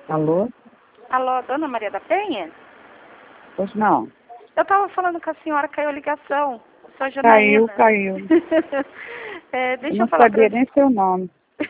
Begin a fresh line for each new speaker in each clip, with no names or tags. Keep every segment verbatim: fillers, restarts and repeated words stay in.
Alô?
Alô, dona Maria da Penha?
Pois não.
Eu estava falando com a senhora, caiu a ligação. Sou a
Caiu,
Janaína.
caiu.
é,
Eu
deixa eu,
não
falar pra...
sabia nem seu nome.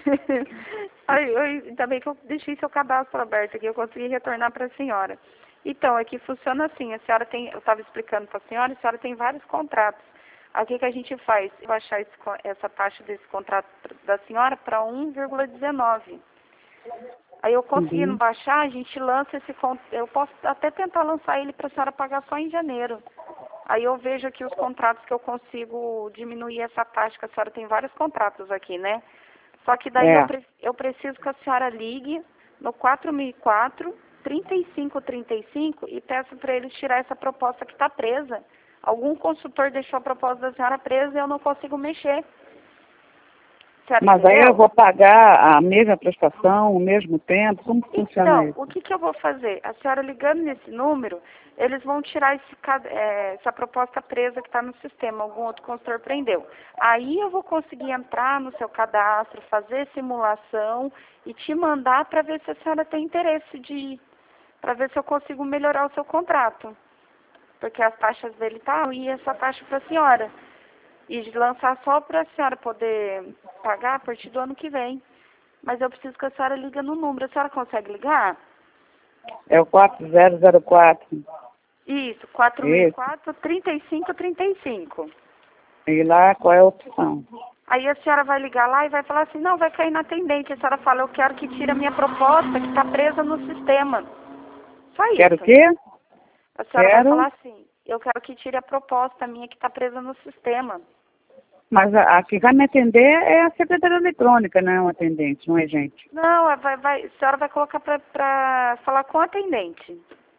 Ai, eu, ainda bem que eu deixei seu cadastro aberto aqui, eu consegui retornar para a senhora. Então, é que funciona assim, a senhora tem, eu estava explicando para a senhora, a senhora tem vários contratos. Aí o que, que a gente faz? Baixar esse, essa taxa desse contrato da senhora para um vírgula dezenove. Aí eu conseguindo
Uhum.
baixar, a gente lança esse contrato, eu posso até tentar lançar ele para a senhora pagar só em janeiro. Aí eu vejo aqui os contratos que eu consigo diminuir essa taxa, que a senhora tem vários contratos aqui, né? Só que daí
É.
eu, pre eu preciso que a senhora ligue no quatro mil e quatro, trinta e cinco trinta e cinco e peça para eles tirar essa proposta que está presa. Algum consultor deixou a proposta da senhora presa e eu não consigo mexer. Senhora
Mas aí eu
entendeu?
vou pagar a mesma prestação, o mesmo tempo? Como funciona
Então,
isso?
o que, que eu vou fazer? A senhora ligando nesse número, eles vão tirar esse, é, essa proposta presa que está no sistema, algum outro consultor prendeu. Aí eu vou conseguir entrar no seu cadastro, fazer simulação e te mandar para ver se a senhora tem interesse de ir, para ver se eu consigo melhorar o seu contrato. Porque as taxas dele tá e essa taxa para a senhora. E lançar só para a senhora poder pagar a partir do ano que vem. Mas eu preciso que a senhora liga no número. A senhora consegue ligar?
É o quatro zero zero quatro.
Isso, quatro mil e
Isso.
quatro, trinta e cinco trinta e cinco.
E lá qual é a opção?
Aí a senhora vai ligar lá e vai falar assim, não, vai cair na atendente. A senhora fala, eu quero que tire a minha proposta que está presa no sistema. Só isso.
Quero o quê?
A senhora
Quero.
vai falar assim, eu quero que tire a proposta minha que está presa no sistema.
Mas a, a que vai me atender é a secretária eletrônica, não é um atendente, não é gente.
Não, é, vai, vai, a senhora vai colocar para falar com o atendente.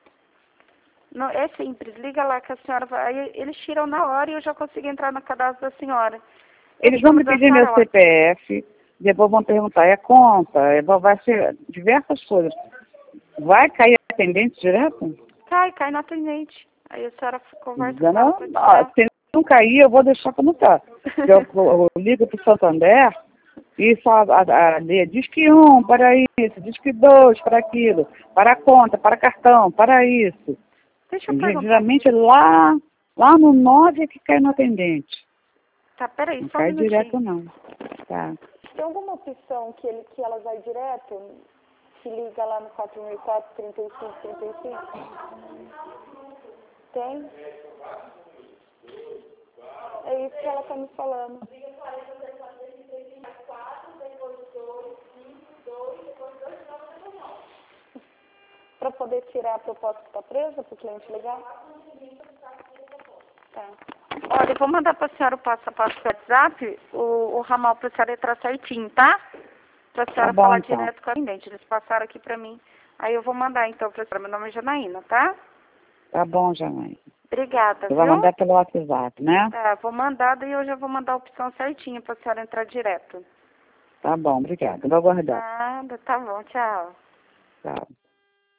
Não, é simples, liga lá que a senhora vai. Aí eles tiram na hora e eu já consigo entrar no cadastro da senhora.
Eles
Esse
vão me
número da
pedir meu
senhora é
C P
ótimo.
F, depois vão perguntar, é conta, é, vai ser diversas coisas. Vai cair atendente direto?
Cai, cai na atendente. Aí a senhora conversa com ela
Não,
para
ó,
tirar.
se não cair, eu vou deixar como está. Eu, eu, eu ligo para o Santander e só a, a, a, diz que um, para isso, diz que dois, para aquilo, para a conta, para cartão, para isso.
Deixa eu perguntar
Geralmente
aqui.
lá, lá no nove é que cai no atendente.
Tá, peraí,
Não
só um
cai direto
minutinho.
não. Tá.
Tem alguma opção que, ele, que ela vai direto? Que liga lá no quatro mil e quatro, trinta e cinco, trinta e cinco? Tem? É isso que ela tá me falando. Para poder tirar a proposta que está presa, para o cliente ligar? Tá. Olha, eu vou mandar para a senhora o passo a passo do WhatsApp, o, o ramal para a senhora entrar certinho, tá? Para a
Tá
senhora
bom
falar
então.
direto com a atendente. Eles passaram aqui para mim. Aí eu vou mandar então para a senhora. Meu nome é Janaína, tá?
Tá bom, Janaína.
Obrigada,
Você vai
viu?
mandar pelo WhatsApp, né?
Tá, vou mandar, daí eu já vou mandar a opção certinha para a senhora entrar direto.
Tá bom, obrigada. Vou aguardar.
Nada, tá bom, tchau.
Tchau.